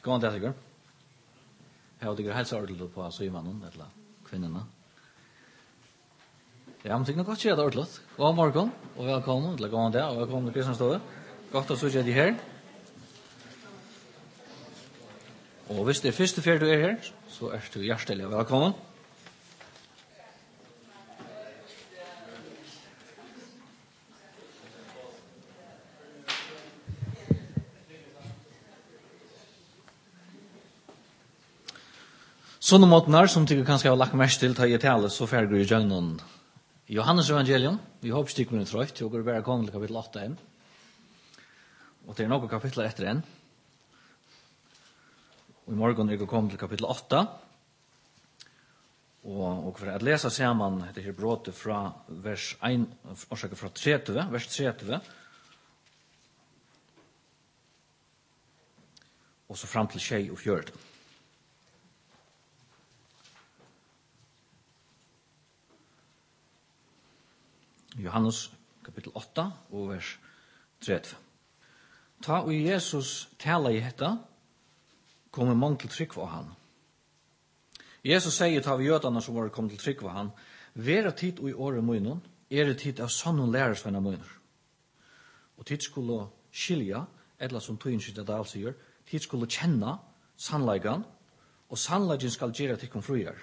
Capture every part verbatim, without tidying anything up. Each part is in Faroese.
Gå an det, sikkert. Jeg har ikke helseordentlig på symannen, eller kvinnerne. Ja, men det er godt skje det ordentlig. God morgen, og velkommen til Gå an det, og velkommen til Kristianstøve. Godt å se deg her. Og hvis det er første ferie du er her, så er du hjertelig velkommen. Sånne måtene som du kanskje har lagt mest til til i tale, så ferger i gjennom Johannes evangelium. Vi håper stikker under trøyt, og går bare komme til kapittel åtte igjen. Og det er noen kapitler etter en. Og i morgen er vi kommet til kapittel åtte. Og, og for å lese sammen det her bråtet fra vers en, årsaker fra tretti, vers tretti, og så fram til tjei og fjørt. Johannes kapittel åtte og vers tretti. Ta og Jesus tala i hetta, kommer mange til trygg for han. Jesus sier ta vi jødene som var kommet til trygg for han, vera tid og i året munnen, er det tid av sånne lærersvenner munner. Og tid skulle skilja, eller som tøynskyld at alt sier, tid skulle kjenne sannleggen, og sannleggen skal gjøre til konfruer.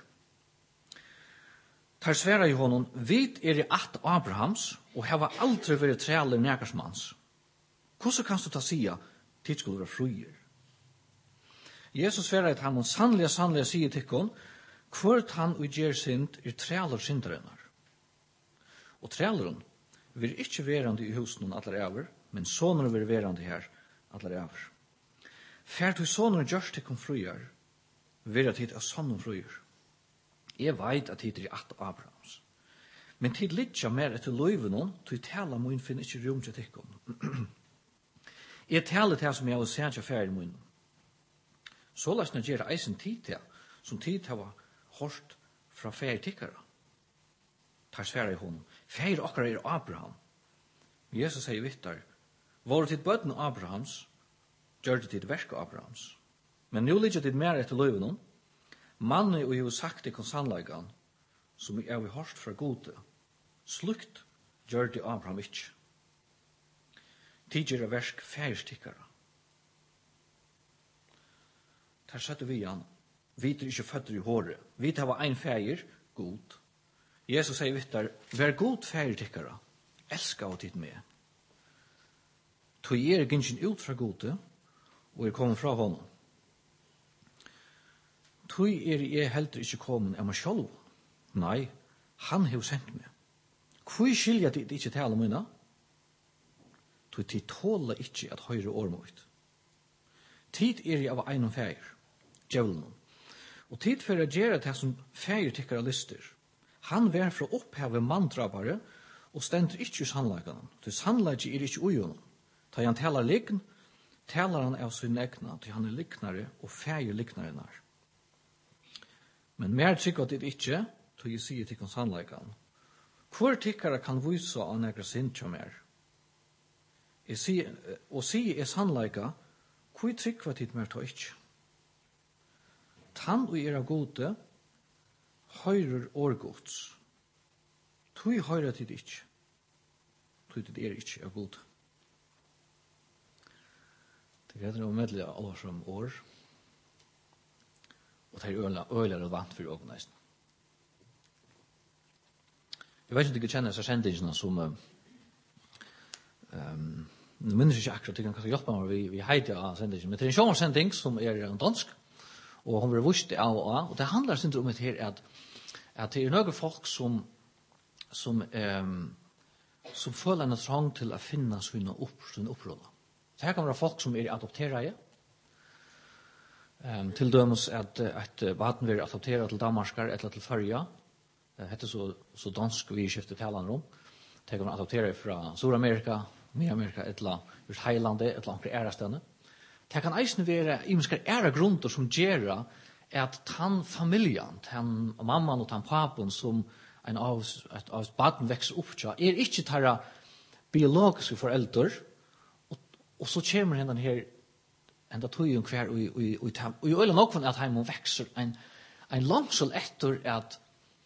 Tar sværa i honom, vit er i at Abrahams, og hava aldri vært trealer nækarsmans. Hvordan kan du ta sia, tid skulle være fruer? Jesus sværa at han må sannlega, sannlega sige til hon, hvort han og gjer synd er trealer syndarennar. Og trealeren vil ikke verande i husen allar over, men soner vil verande her allar over. Fært du soner gjørs til hon fruer, vil at hit av sånne fruer. Jeg vet at hit er i at Abrahams. Men tid litja mer etter løyven, til tala mun finner ikke rom til tikkum. Jeg taler til som jeg har sett av ferdig mun. Så løsne gjør eisen tid til, som tid har hørt fra ferdig tikkere. Tar svære i hånden. Ferdig okkar er Abraham. Jesus sier vittar, var det til bøtten Abrahams, gjør det til verk Abrahams. Men nå ligger det mer etter løyven, mannen og jeg har sagt det konsanleggen, som jeg har hørt fra gode, slukt gjør det Abraham ikke. Tidligere versk færstikkere. Der setter vi igjen, vi er ikke føtter i håret, vi tar en færger, god. Jesus sier vittar, vær god færstikkere, elsker å tid med. Tog er gynnsyn ut fra gode, og er kommet fra honom. Tog er jeg heller ikke kommet av meg selv. Nei, han har sendt meg. Hvor skiljer det ikke til alle mine? Tog tid tåler ikke at høyre år mot. Tid er jeg av en og feir, djevelen. Og tid for å gjøre det som feir tykker av lister. Han var fra oppheve manndrapare, og stender ikke i sannleggene. Til sannleggen er ikke ujonen. Da han taler liggen, taler han av sin egna, til han er liknare, og feir liknare nær. Men mer tykker det ikke, til jeg sier til sannleggene. Hvor tykkere kan vise av nægra sint som er? Jeg sier, og sier er sannleika, hvor trykker tid mer til ikke? Tann og er av gode, høyrer årgods. Tog høyrer tid ikke. Tog det er ikke av gode. Det er det medelig alle som år. Og det er øyelig relevant for ågen nesten. Jeg vet ikke om du kjenner seg sendingsene som um, nå minnes jeg ikke akkurat, jeg kan hjelpe meg, vi, vi heiter av sendingen, men det er en sjåmarsending som er dansk, og hun blir vust av og av, og det handler sin om det her at, at det er noen folk som som, um, som føler en trang til å finne sine, opp, sine oppråder. Så her kan være folk som er adopterere, Um, til dømes at, at baden vil adoptere til Danmarskar eller til Førja. Det heter så, så dansk vi skifter talene om. Det kan man adoptere fra Sur-Amerika, Ny-Amerika, eller ut Heilandet, eller andre ærestene. Det kan eisen være imenskere ære grunner som gjør at den familien, den mamman og den papen som en av, et, av baden vekser opp til, er ikke tar biologiske foreldre, og, og så kommer henne her enda tog jo hver og i øyla nokon at heimon vekser en, en langsel etter at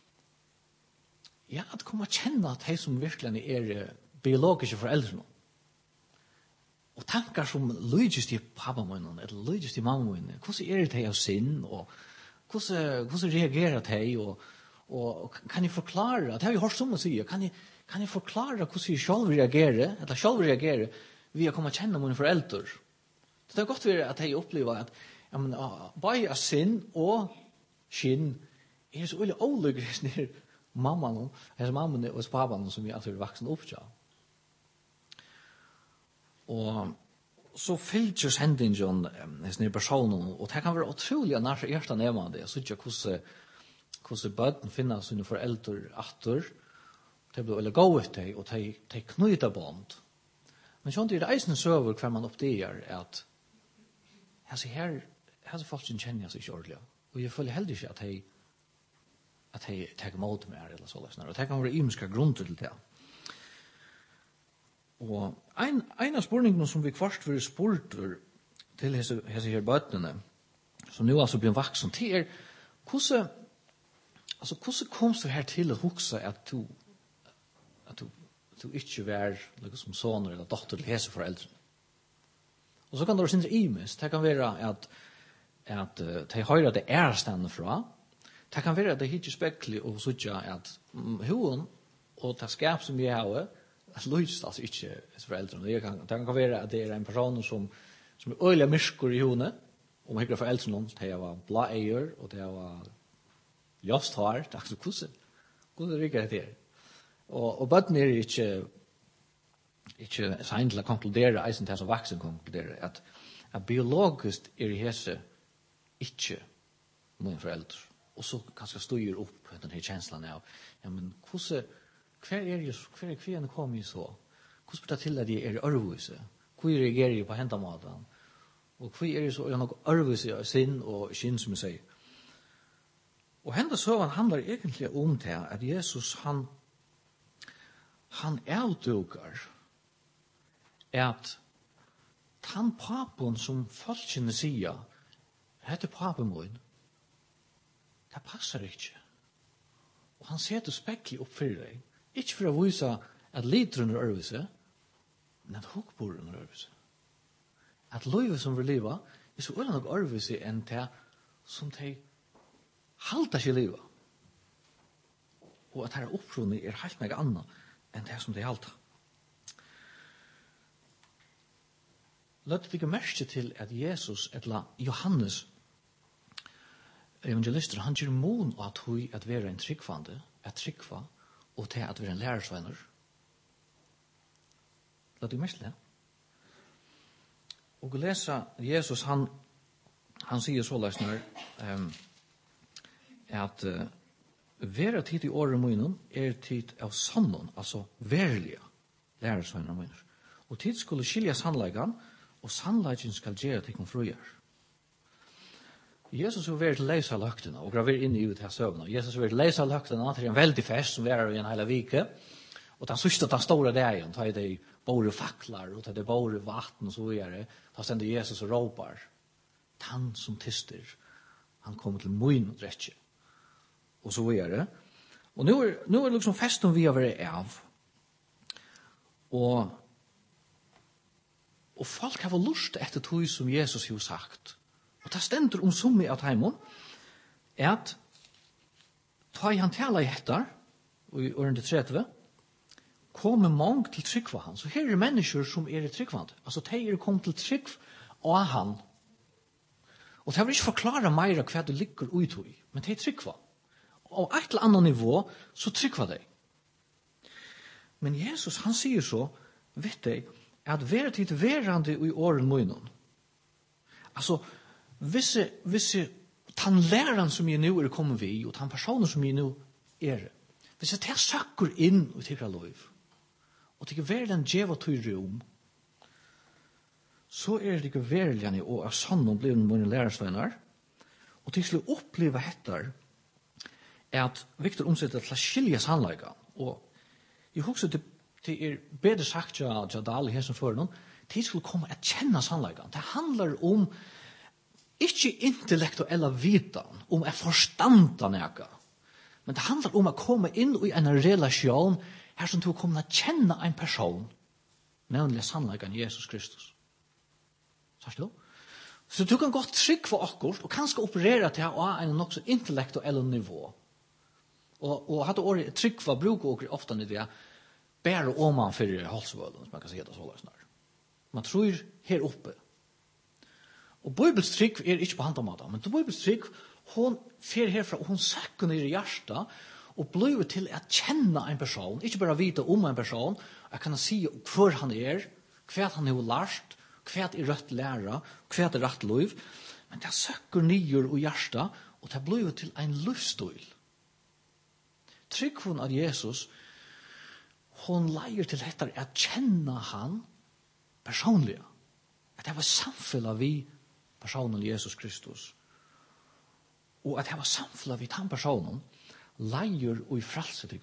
ja, at komme kjenne at hei som virkelig er biologiske foreldre. Og tankar som lydjes til pappa min, eller lydjes til mamma min, hvordan er det de av sinn, og hvordan, hvordan reagerer de, og, og kan jeg forklare, det har vi hørt som å si, kan jeg, kan jeg forklare hvordan jeg selv reagerer, eller selv reagerer, vi å komme kjenne mine foreldre. Det er godt at jeg opplever at ja, men, bare av sinn og skinn er så veldig olyggelig mamma, hans mamma og pappa som vi alltid er vaksen opp til. Og så fylgjørs hendingen hans nye personen, og det kan være utrolig nær hjertet nærmere det. Jeg synes ikke hvordan, hvordan bøten finner sine foreldre atter, det blir veldig gå ut det, og de, de knyter bånd. Men sånn er det eisen søver hver man oppdager at altså her, her folk som kjenner seg ikke ordentlig, og jeg føler heller ikke at de at de tar imot meg eller så, og det kan være imenska grunner til det. Og en, en av spørningene som vi kvart vil spørre til disse, disse her bøtene, som nå altså blir vaksen, til er hvordan, altså, hvordan kom du her til å huske at du, at du, du ikke var liksom soner eller dotter til hese foreldre? Og så kan det være sinne imest. Det kan være at, at uh, de høyre det er stande fra. Det kan være at det ikke spekler og sånn at um, hun og det skap som vi har, lyst altså ikke foreldrene. Det kan, det kan være at det er en person som, som er øyelig myrker i henne, og man hikker foreldrene, det var blå eier, og det var just hår, det er ikke så hvordan. Hvordan rikker det her? Og, og bøtten er ikke, ikke sent til å konkludere, eisen til som vaksen konkludere, at, at biologisk er det hese ikke mine foreldre. Og så kanskje styrer opp denne kjenslen av, ja, men hvordan hver er jeg, hver er kvinnen kom i så? Hvordan blir det til at jeg er i ørvise? Hvor reagerer jeg på hendamaten? Og hvor er jeg så er noe ørvise av sinn og skinn, som jeg sier? Og hendasøven handler egentlig om det, at Jesus, han, han avduker at han papen som folkene sier, heter papen min, det passer ikke. Og han setter spekler opp for deg. Ikke for å vise at literen er øvelse, men at hokboren er øvelse. At livet som vi lever er så øyne nok øvelse enn det som de halter ikke livet. Og at her opprunnet er helt meg annet enn det som de halter. Løt vi ikke merke til at Jesus, eller Johannes, evangelister, han gjør mån av at hun at være en tryggvande, at tryggva, og til at være en lærersvenner. Lad du merke det? Og å lese Jesus, han, han sier så løsner, um, at uh, være tid i året munnen er tid av sannhånd, altså verlige lærersvenner munnen. Og tid skulle skilja sannleggen, og sannleggen skal gjøre til hun fruer. Jesus har vært leis av løktene, og graver inn i ut her søvnene. Jesus har vært leis av løktene til en veldig fest som er i en hele vike. Og den sørste den store dagen, da er det både faklar, og da er det både vatten og så videre. Da stender Jesus og råpar. Han som tyster, han kommer til mun og drettje. Og så videre. Og nå er, nå er det liksom festen vi har vært av. Og, og folk har lyst etter tog som Jesus har sagt. Og det stender om som i at heimon, at ta i han tala i hettar, og i årende tretve, kommer mange til tryggva han. Så her er mennesker som er i tryggvand. Altså, de er kommet til tryggv av han. Og det vil ikke forklare meira hva det ligger ut i, men de er tryggva. Og et eller annet nivå, så tryggva de. Men Jesus, han sier så, vet de, at være tid verande i åren munnen. Altså, Visse, visse tannlæreren som jeg nå er kommet vi, og tannpersoner som jeg nå er, hvis jeg tar sakker inn og tykker lov, og tykker verden djeva til rom, så er det ikke verden og av sann og blir mine lærersvenner, og til å oppleve etter at Victor omsetter til å skilje sannleggen, og jeg husker det, det er bedre sagt til Dali her som før noen, de skulle komme at kjenne sannleggen. Det handler om ikke intellektuella vitan, om å forstanda nega. Men det handler om å komme inn i en relasjon her som du kommer til å kjenne en person, nemlig sannleggen Jesus Kristus. Sørst du? Så du kan godt trygg for akkurat, og kanskje operere til å ha en nok så intellektuell nivå. Og, og hadde året trygg for bruker og ofte i det, bare om man for halsvølen, som man kan si det så løsner. Man tror her oppe. Og Bibels trygg er ikke på handamaten, men Bibels trygg, hon fer herfra, og hun søker ned i hjertet, og blir til å kjenne en person, ikke bare vite om en person, jeg kan si hvor han er, hva han har lært, hva er rett lære, hva er rett liv, men det søker ned i hjertet, og det blir til en livsstil. Trygg hun av Jesus, hon leier til dette å kjenne han personlig. At det var samfunnet vi personen Jesus Kristus. Og at det var samfunnet vi den personen leier og i frelse til.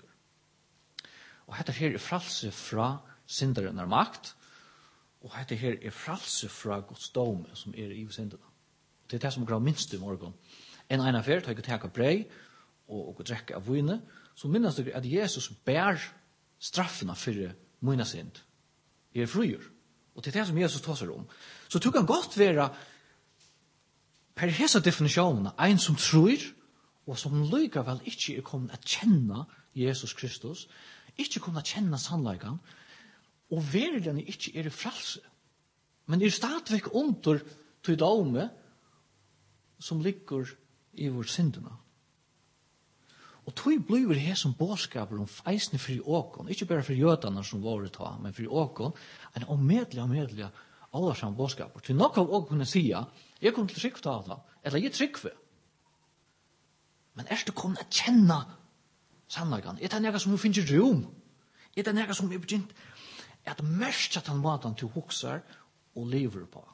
Og dette her er frelse fra synderen er makt, og dette her er frelse fra Guds dome som er i synderne. Det er det som grav minst i morgen. En ene affær, tar jeg teka brei og, og drekke av vine, så minnes dere at Jesus bær straffene for mine synd. Jeg er fruer. Og det er det som Jesus tar seg om. Så du kan godt være per hese definisjonene en som tror, og som likevel ikke er kommet å kjenne Jesus Kristus, ikke kommet å kjenne sannleggen, og verden ikke er i frelse. Men er stadigvæk under til dome som ligger i vår syndene. Og tog blir det her som bådskaper om eisene for åkon, ikke bare for jødene som var ta, men for åkon, en omedelig, omedelig, alle samme bådskaper. Til nok av åkon kunne si, jeg kommer til trygg for det, eller jeg trygg. Men er det kommet å kjenne sannleggen? Er det noe som du finner rom? Er det noe som er begynt at mest at han måten til hokser og lever på?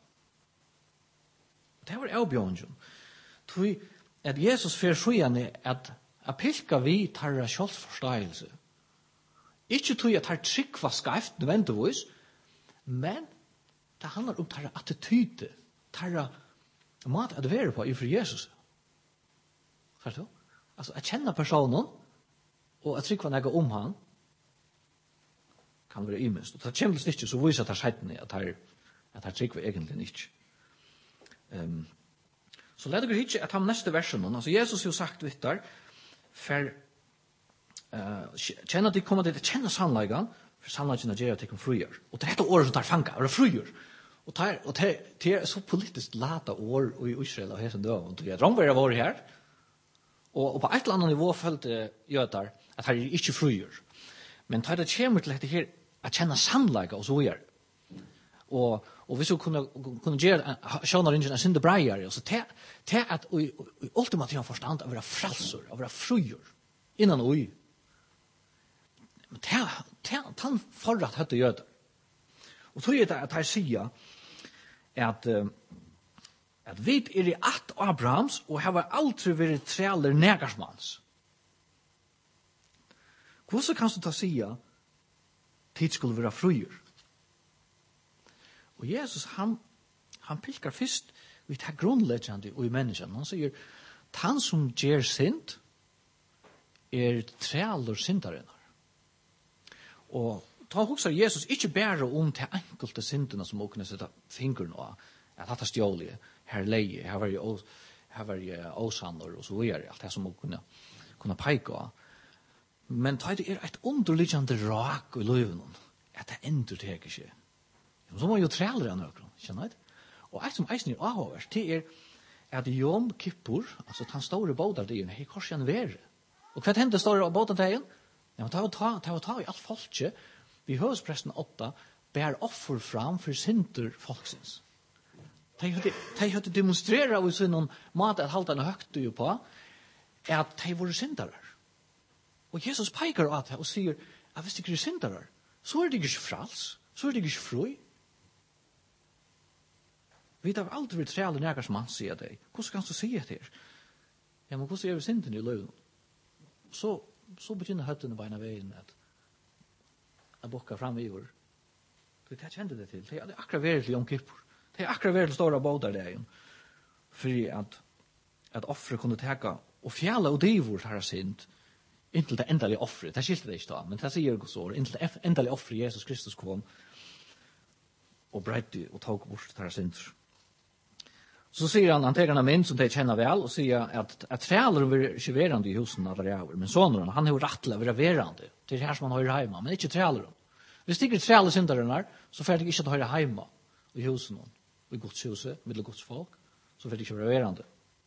Det var avbjørngen. Tog at Jesus fer sjøene at a pilka vi tarra sjálvforståelse. Ikke tog at har trygg var skreft nødvendigvis, men det handler om tarra attityde, tarra mat at være på ifra Jesus. Forstår du? Altså, at kjenne personen, og at trygg var nega om han, kan være imens. Og det kommer ikke, så viser at det er seitene at her, at her trygg var egentlig ikke. Um, så leder dere ikke at han neste versen, altså Jesus har sagt vitt der, for uh, kjenne at de kommer til å kjenne sannleggen, for sannleggen er gjør at de kan frugjør. Og det er dette året som tar fanget, og det frugjør. Og det er, og det er, det er så politisk lata år i Israel og hesen døv, og det er drangvær var her, og, og på et eller annet nivå følte jøder at her er ikke frugjør. Men det er det kommer til dette her, at kjenne sannleggen og så videre. Og, og hvis vi kunne, kunne gjøre sjønner ingen en synde breier, så det, det at i, i ultimativ forstand å være frelser, å være frugjør, innan ui. Men det, det, det forrett høtte jøder. Og så er det at jeg sier at, at vi er i at Abrahams, og har aldri vært trealer negarsmans. Hvordan kan du ta sier tid skulle være frugjør? Og Jesus, han, han pilkar først vi tar grunnleggende i menneskene. Han sier, han som gjør synd, er trealer syndarinnar. Og ta husker Jesus ikke bare om til enkelte syndene som må kunne sette fingeren av, at dette stjålige, her leie, her var jeg, her var jeg åsander og så videre, alt det som må kunne, kunne peike av. Men ta det er et underliggende rak i løven, at det ender til ikke. Så må jo træler av nøkron, kjenner jeg? Og et som eisen er avhåvers, det er at Jom Kippur, altså den store bådardien, hei korsen være. Og hva hendte store bådardien? Ja, det var ta, det var ta i alt folket, vi høvespresten åtta, bær offer fram for synder folksins. De hadde demonstrere av sin mat at haltene høgte jo på, at de var syndere. Og Jesus peikar av det og sier, at hvis de ikke er syndere, så er de ikke frals, så er de ikke fri. Vi har aldri trealer nægars mann, sier deg. Hvordan kan du si det her? Ja, men hvordan er vi synden i løven? Så, så begynner høttene beina veien at jeg bokker fram i år. Det jag kände det till. Det är akkurat värt till Yom Kippur. Det är akkurat värt till stora båtar där. För att att offre kunde täcka och fjälla och divor har synd. Intill det ändliga offret. Det skilte det inte då, men det säger Gud så. Intill det ändliga offret Jesus Kristus kom och bröt och tog bort det här synd. Så säger han, han tar en mynd som de känner väl och säger att, att trälar är inte verande i husen alla räver, men sonen, han har rätt till att vara verande. Det är det här som han har i hemma, men inte trälar. Hvis det ikke trälar syndaren här, så får det inte att höra hemma i husen, i Guds huset, med Guds folk, så får det inte vara verande.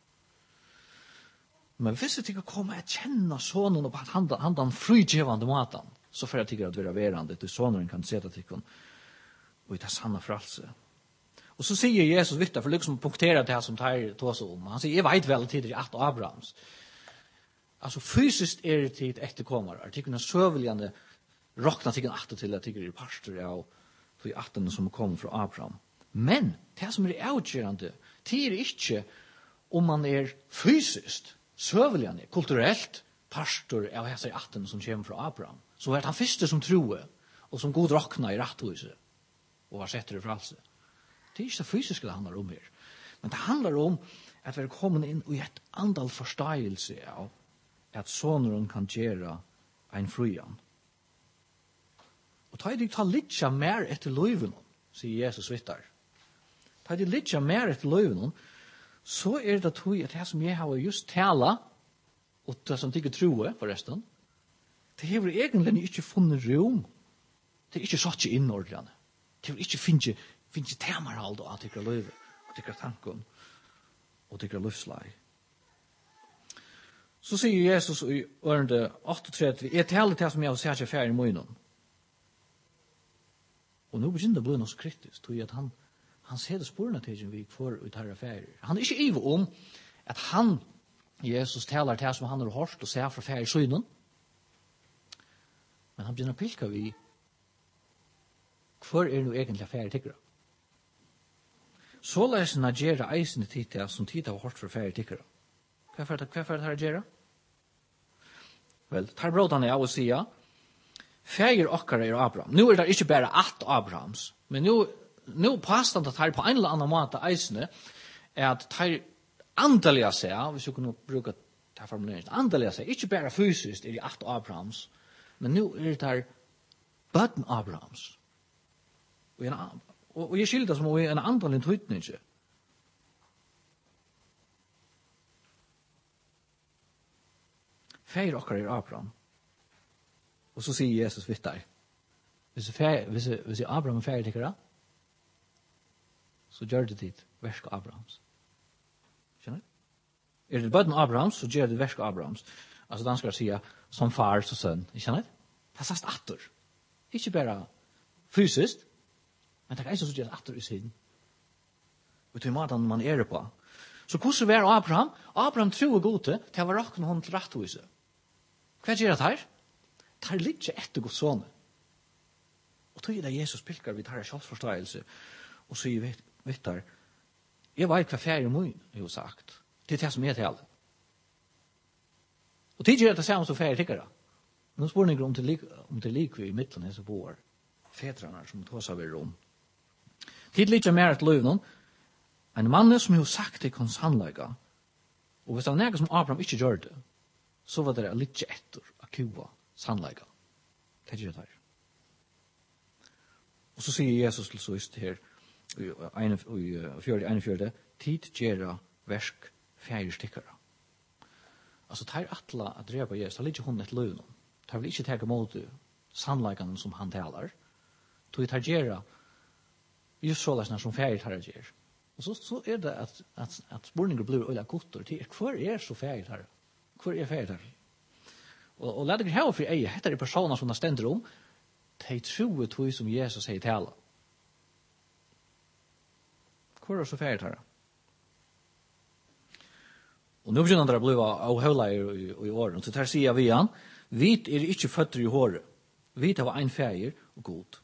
Men hvis det ikke kommer att känna sonen och att han, han den frigivande maten, så får det inte att vara verande, till sonen kan sätta till honom och ta sanna frälse. Och så säger Jesus vitt för liksom punktera det här som tar tås om. Han säger, jag vet väl tidigare att Abrahams. Alltså fysiskt är det tid efterkommare. Artikeln är sövliggande rockna till att till att tycker det pastor av för atten som kommer från Abraham. Men det som är avgörande, det är inte om man är fysiskt, sövliggande, kulturellt pastor av dessa atten som kommer från Abraham. Så är det han första som tror och som god rockna i rättvise och har sett det frälse. Det är inte det fysiska det handlar om här. Men det handlar om att vi är kommit in i ett andal förståelse av att sonen kan göra en frian. Och ta det ta lite mer efter löven, säger Jesus vittar. Ta det lite mer efter löven, så är det att det som jag har just tala och det som tycker tro förresten, det har egentligen inte funnit rum. Det är inte satt in ordentligt. Det har inte finns finns det temarhald och att tycka löv, och tycka tanken, och tycka livslag. Så säger Jesus i örende åttiotre, är talet det som jag har sett sig färg i munnen. Och nu begynner det bli något kritiskt, tror jag att han, han ser det spårna till en vik för ut här affärer. Han är inte iv om att han, Jesus, talar det som han har hört och ser från färg i synen. Men han begynner pilka vid för är nu egentligen färg tycker så läser han gera eisen titta som titta har hört för färre tycker. Vad för det vad för det här gera? Vel, tar brodan jag och säga färger och är Abraham. Nu är det inte bara att Abrahams, men nu nu påstånd att här på en eller annan måte eisen är att tar andliga sig, hvis jag kunde bruka ta formuleringen, andliga sig, inte bara fysiskt är det att Abrahams, men nu är det här button Abrahams. Och en Och jag skiljer det som en annan tydning. Fär och är Abraham. Och så säger Jesus vitt där. Hvis hvis hvis Abraham fär tycker det. Så gör det dit verk Abrahams. Känner du? Är det bara Abrahams så gör det verk Abrahams. Alltså dan ska jag säga som far så son. Känner du? Det är så åter. Inte bara fysiskt. Men det er ikke så gjerne atter i siden. Og til måten man er det på. Så hvordan var Abraham? Abraham tror gode til å være rakken hånd til rettvise. Hva gjør det her? Det er litt etter Guds sånne. Og tog det Jesus pilker vi tar en selvforståelse og sier, vet du, jeg vet hva ferie min har sagt. Det er det som er til alle. Og tidligere er det samme som ferie tiggere. Nå spør jeg om det er lik vi i midten av vår fedrene som tar seg ved rom. Tid litt mer et løvnen, en mann som har sagt det kan sannlegge, og hvis det var noe som Abraham ikke gjør det, så var det litt etter å kua sannlegge. Det gjør det her. Og så sier Jesus til sist her, i fjørde, ene fjørde, tid gjør versk fjerde stikkere. Altså, det er atle at drepa Jesus, det er litt hun et løvnen. Det vil ikke tenke mot sannleggene som han taler, det er gjør just så läsna som färdigt här ger. Och så så är det att att att spårningar blir öliga kottor till kvar är så färdigt här. Kvar är färdigt här. Och och lägger här för ej heter det personer som ständer om. De tror att det som Jesus säger till alla. Kvar är så färdigt här. Och nu börjar det bli av hela i i åren. Så där säger vi igen, vit är inte fötter i håret. Vit har en färg och god.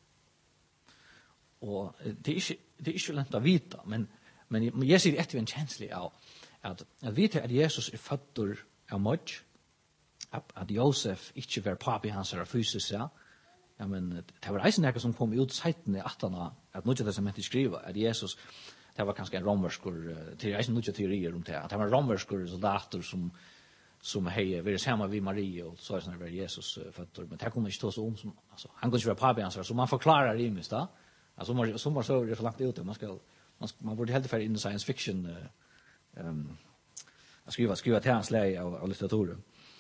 Og det er ikke, det er ikke lent å vite, men, men jeg sier etter en kjenslig av at, at vite at Jesus er født av Mødj, at, at Josef ikke var papi hans er fysisk, ja, ja, men det var eisen som kom ut seiten i attana, at Nya testamentet skriva, at Jesus, det var kanskje en romverskur, til eisen Nya teorier om det, at det var romverskur soldater som som hei vært sammen med Marie, og så er det sånn Jesus uh, føtter, men det kunne ikke ta så om, som, altså, han kunne ikke være papiansvar, så man forklarer rimest da, altså, man, som var så er for langt ute, man skal, man, skal, man burde helt færre inn i science fiction, uh, um, skriva, skriva til hans leie av, av litteraturen.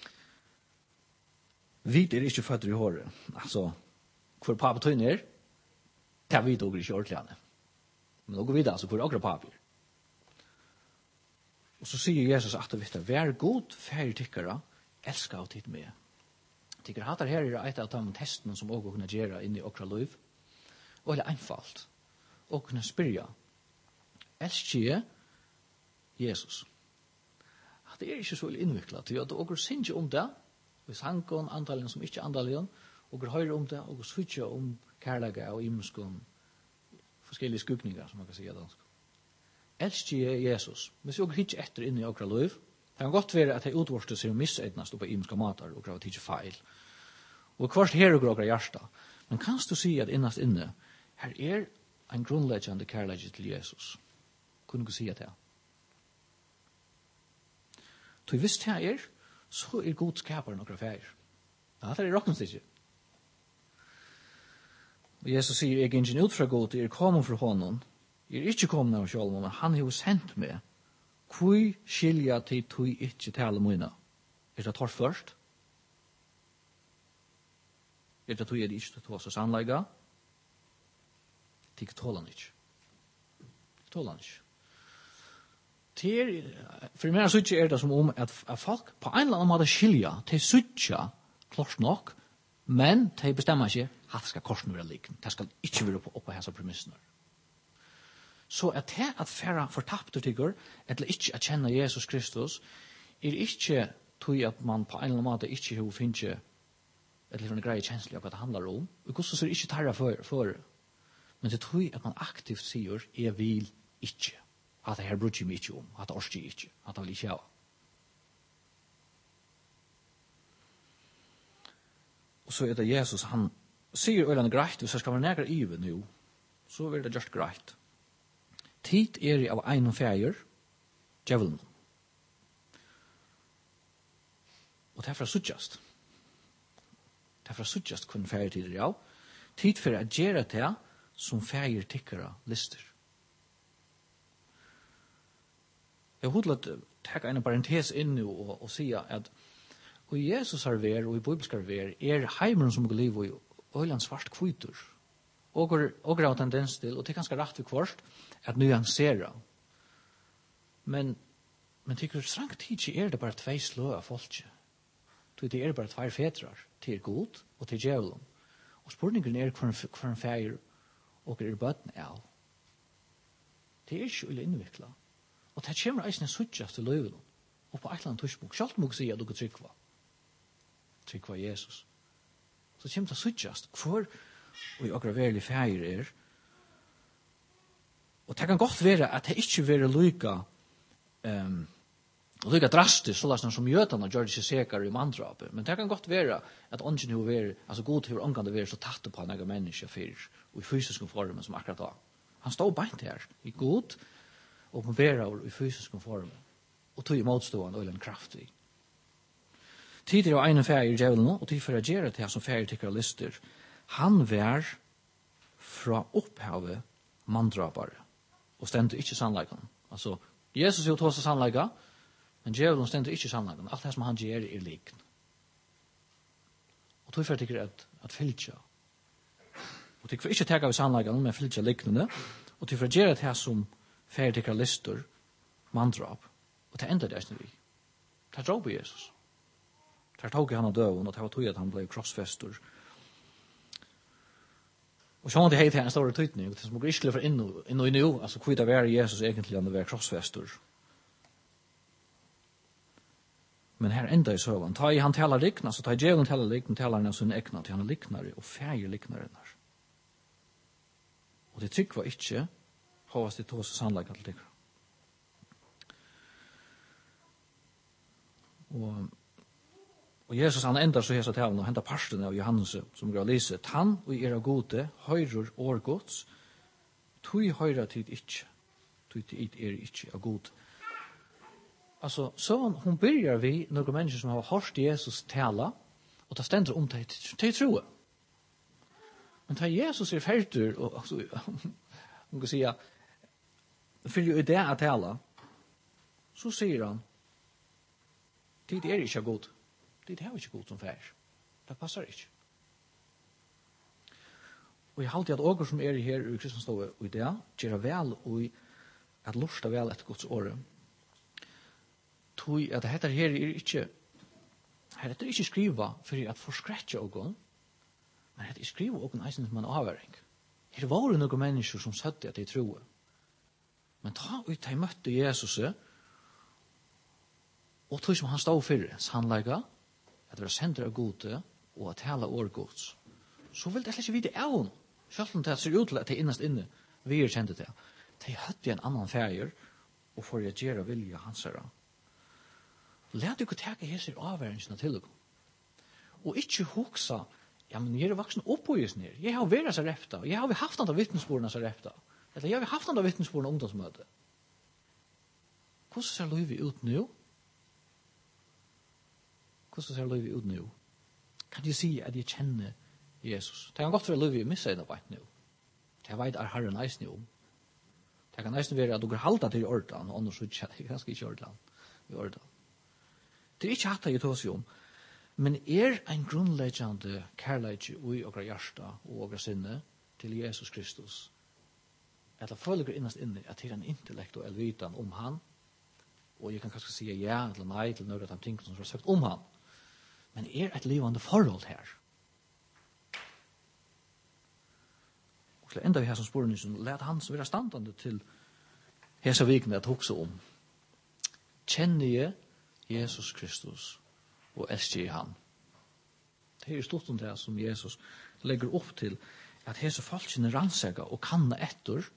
Vi er ikke føtter i håret, altså, hvor pappa tøyner, det er vi dog ikke ordentlig. Men nå går vi da, så hvor akkurat papir. Og så sier Jesus at det vet vær god færre tykkere, elsker av tid med. Tykker hatar her er et av de testene som også kunne gjøre inn i okra liv. Og det er einfalt. Og kunne spyrja, elsker Jesus? Det er ikke så innviklet, til at dere synes ikke om det, hvis han går andalen som ikke andalen, og dere hører om det, og dere synes om kærlega og imenskene, forskjellige skugninger, som man kan si av dansk. Elsker Jesus, hvis dere ikke etter inn i okra liv, det kan godt være at de utvorste seg misseidnast på imenska matar, og dere har ikke feil. Og kvart her er dere hjärsta. Men kan du si at innast inne, her er en grunnleggende kærlega til Jesus? Kunne du si at det? Så hvis det er, så er god skaperen og feir. Ja, det er råknast ikke. Og Jesus sier, jeg er ikke ut fra god, jeg er kommet fra honom. Jeg er ikke kommet av sjål, men han har jo sendt meg. Hvor skilja til tog ikke tale mine? Er det tårt først? Er det tog jeg ikke til tås og sannlegga? Det tåler han ikke. Det tåler han ikke. Til, for meg så er det som om at, at folk på en eller annen måte skilja til suttja klart nok, men de bestemmer ikke at det skal korsen være likn. Det skal ikke være oppe på hese premissene. Så at det at færa fortapte tykker, eller ikke at kjenne Jesus Kristus, er ikke tog at man på en eller annen måte ikke har finnet eller en greie kjenslig av hva det handler om. Og hvordan så er det ikke tarra for, for. Men det tog at man aktivt sier, jeg vil ikke. At det her brukar jeg mig ikke om, at det orsker jeg ikke, at det vil ikke ha. Og så er det Jesus, han sier øyne greit, hvis jeg skal være nærmere ive nå, så vil det just greit. Tid er av ein og feir, djevelen. Og det er fra suttjast. Det er fra suttjast kun feir tider, ja. Tid for å gjøre det som feir tikkere lister. Jeg har hodlet takk en parentes inn og, og si at og Jesus har vært, og i bibelsk har vært, er heimeren som går liv i øyland svart kvitur. Og og har tendens til, og det er ganske rett for kvart, at nyansera. Men, men tykker strengt tid er det bare tvei slø av folket. Det er bare tvei fetrar, til god og til djevelen. Og spurningen er hver en feir og er bøtten av. Det er ikke ulle innviklet. Og det kommer eisne suttjast til løyven. Og på et eller annet tøysbok, selv om du sier at du kan trykva. Trykva Jesus. Så kommer det suttjast. Hvor og akkurat verlig feir er. Og det kan godt være at det ikke være lykka um, lykka drastisk, sånn som jødene gjør det ikke sekere i mandrapet. Men det kan godt være at ånden har vært, altså god har ångande vært så tatt på en egen menneske fyr, og i fysisk form som akkurat da. Han står beint her, i god, og openbera i fysisk form, og tog i motstående og en kraftig. Tider av ene feir i djevelen, og tid for å gjøre til som feir tykker lister, han vær fra opphavet mandrapare, og stendte ikke sannleikene. Altså, Jesus jo tog seg sannleika, men djevelen stendte ikke sannleikene. Alt det som han gjør er likn. Og tog for tykker at, at fylkja. Og tykker for ikke teka vi sannleikene, men fylkja liknende, og tykker for å gjøre til som feir tykker lister, mandrap, og det enda det er vi. Det drar på Jesus. Det tok han av døven, og det var tog at han ble krossfester. Og sånn at det heter en stor tøytning, det som går ikke for inn og inn og inn og altså hvor det var Jesus egentlig han var krossfester. Men her enda i søvann, ta i han taler likna, så ta i djevelen taler likna, taler han sin egna, til han er liknare, og feir liknare enn her. Og det trykk var ikke, hovast det tås sannleik til det. Og Og Jesus han enda så hesa talen og henta parsten av Johannes som går å lese. Han og era gode høyrer år gods, tui høyra tid ikkje, tui tid er ikkje av god. Altså, så hun byrjar vi noen mennesker som har hørt Jesus tala, og ta stender om det til troe. Men ta Jesus er ferdig, og altså, man kan säga, for jo i det at tala, så sier han, tid er ikke god. Tid er ikke god som fær. Det passer ikke. Og jeg halte at åker som er her i kristenstået og i det, gjør vel og at lusta vel etter Guds åre. Tog at dette her er ikke, her er ikke skriva for at forskretja åken, men det er skriva åken eisen som en avværing. Her var det noen mennesker som søtte at de troe. Men ta ut de møtte Jesus, og tog som han stod for sannlega, at det var sender av gode, og at hele år gods, så vil det ikke vite av henne. Selv om det ser ut til at det innast inne, vi er kjente det. De høtte en annan feir, og for å gjøre vilja hans herre. Lær du ikke teke hese avværingsene til dere. Og ikke hoksa, ja, men jeg er vaksen opphøyes ned. Jeg har vært seg refta, jeg har haft andre vittnesbordene seg refta. Eller jeg har haft andre vittnesbordene ungdomsmøte. Hvordan ser livet ut nå? Hvordan ser livet ut nå? Kan jeg si at jeg kjenner Jesus? Det kan godt være livet missa en av veit nå. Det vet er herren eisen om. Det kan eisen være at du kan halda til i ordan, og annars ikke, det er ganske ikke i ordan. I ordan. Det er ikke hatt jeg tås om, men er en grunnleggjande kærleidje ui okra hjärsta og okra sinne til Jesus Kristus, at det følger innast inne at det er en intellektuell vitan om han, og jeg kan kanskje si ja eller nei til noen av de tingene som er sagt om han, men er et livande forhold her. Og til enda vi har som spørningen, let han som være standande til hese vikene at hokse om. Kjenner jeg Jesus Kristus og elsker jeg han. Det er stort om det som Jesus legger opp til at hese folkene rannsega og kanna etter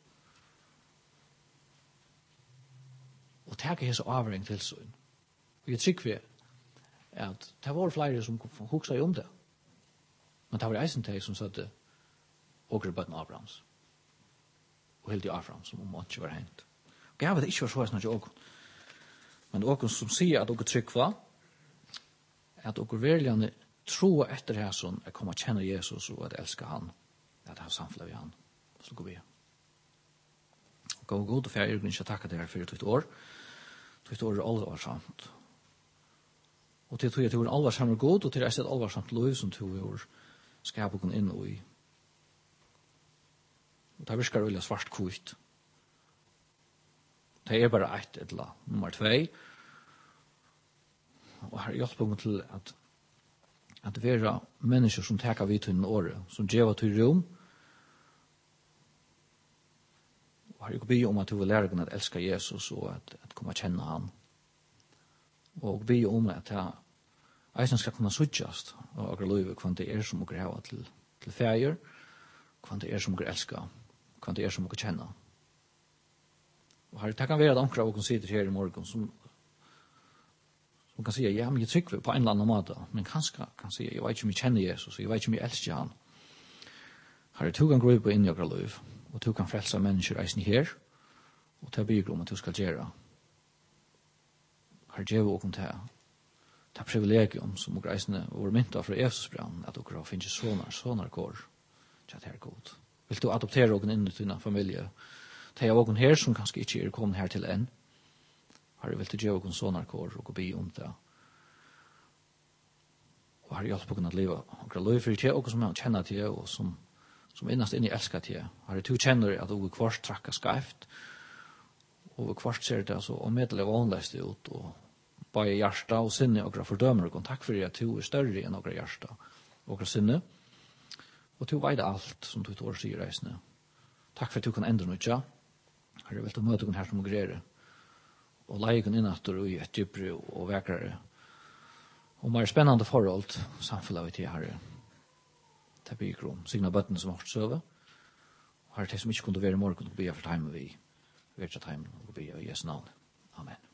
og teka hese avring til søgn. Og jeg trykker vi at det var flere som hoksa om det. Men det var eisen til som satte åker bøtten Abrahams. Og helt i Abraham som om han ikke var hengt. Og jeg vet ikke hva så er snart i åken. Men åken som sier at åker trykker var at åker verligane tro etter her som er kommet å kjenne Jesus og at elska han. At ha samfunnet ved han. Så går vi. Gå god og færre, jeg vil ikke takke dere for et år. Et år er alvarsamt. Og til tog jeg til en alvarsamt og god, og til et alvarsamt liv som tog vi år skapet kun inn og i. Og det virker veldig svart kvitt. Det er bare ett eller nummer tvei. Og her hjelper meg til at at det er mennesker som teker vidt til en åre, som gjør til rom, og har ikke be om at du vil lære deg at elske Jesus og at, at komme å kjenne han. Og be om at jeg eisen skal kunne suttjast og akkurat løyve hva det er som dere har til, til feir, hva det er som dere elsker, hva det er som dere kjenner. Og her, det kan være at anker av dere sitter her i morgen som som kan si, ja, men jeg trykker på en eller annen måte, men kanskje kan si, jeg vet ikke om jeg kjenner Jesus, jeg vet ikke om jeg elsker han. Her er to kan grupe inn i akkurat løyve, og du kan frelse mennesker eisen her, og til bygger om at du skal gjøre. Her gjør vi åkken til det privilegium som dere eisene var myntet fra Efesbrand, at dere finner sånne, sånne kår til at det er godt. Vil du adoptere åkken inn i din familie? Det er åkken her som kanskje ikke er kommet her til enn. Her vil du gjøre åkken sånne kår og be om det. Og her hjelper åkken at livet akkurat løy for til åkken som jeg kjenner til og som som innast inni elskar til. Her er to kjenner at over kvart trakka skreft, over kvart ser det altså og medelig vanligst ut, og bare hjärsta og sinne og fordømer og takk for at to er større enn okra hjärsta og sinne, og to vet alt som to tår sier reisende. Takk for at du kan endre noe, ja. Her er vel til å møte her som grere, og leie innatter og i et dypere og vekrere, og mer spennende forhold samfunnet vi til her. Det blir ikke om signa bøttene som har vært søve. Her er det som ikke kunne være i morgen, og be for time vi. Vi er til time, og be i Jesu navn. Amen.